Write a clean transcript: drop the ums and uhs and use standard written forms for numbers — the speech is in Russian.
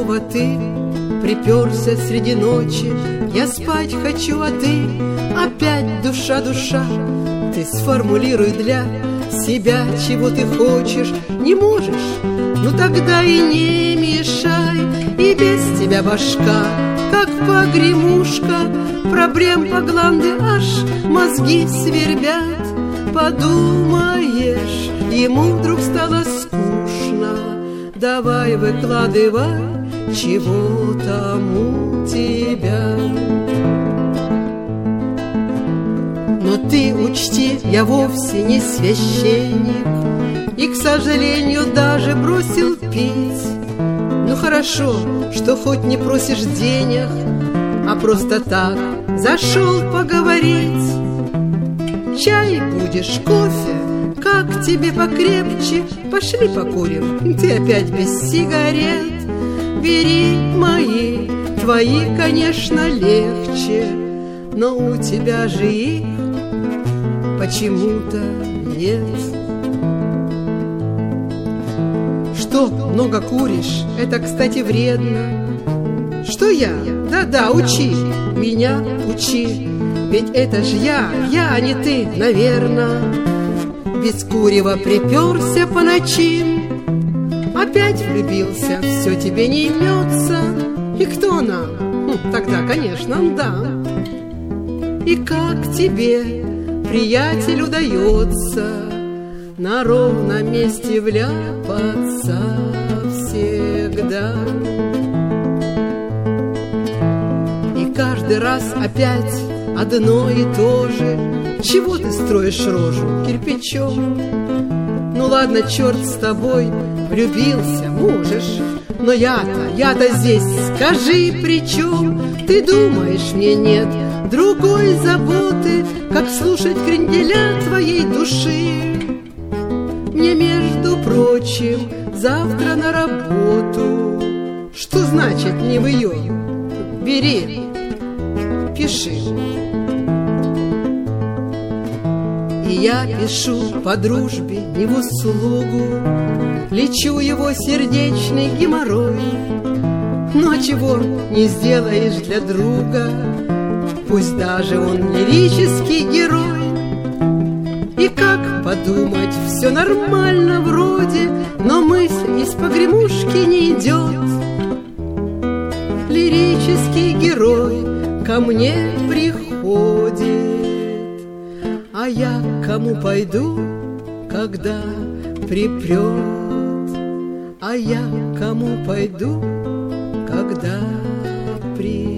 снова ты приперся среди ночи. Я спать хочу, а ты опять душа, душа. Ты сформулируй для себя, чего ты хочешь. Не можешь? Ну тогда и не мешай. И без тебя башка, как погремушка, проблем по гланды аж мозги свербят. Подумаешь, ему вдруг стало скучно. Давай выкладывай, чего там у тебя. Но ты учти, я вовсе не священник, и, к сожалению, даже бросил пить. Ну хорошо, что хоть не просишь денег, а просто так зашел поговорить. Чай будешь, кофе, как тебе покрепче? Пошли покурим, ты опять без сигарет. Бери мои, твои, конечно, легче, но у тебя же их почему-то нет. Что, много куришь? Это, кстати, вредно. Что я? Да-да, учи, меня учи. Ведь это ж я, а не ты, наверно. Без курева приперся по ночам, опять влюбился, все тебе не имется. И кто она? Тогда, конечно, да. И как тебе, приятель, удается на ровном месте вляпаться всегда? И каждый раз опять одно и то же. Чего ты строишь рожу кирпичом? Ну ладно, черт с тобой, влюбился, можешь. Но я-то здесь, скажи, при чем? Ты думаешь, мне нет другой заботы, как слушать кренделя твоей души? Мне, между прочим, завтра на работу. Что значит не в ее? Бери, пиши. И я пишу по дружбе, не в услугу, лечу его сердечный геморрой. Ну а чего не сделаешь для друга, пусть даже он лирический герой. И как подумать, все нормально вроде, но мысль из погремушки не идет. Лирический герой ко мне приходит, а я к кому пойду, когда припрет? А я к кому пойду, когда припрет?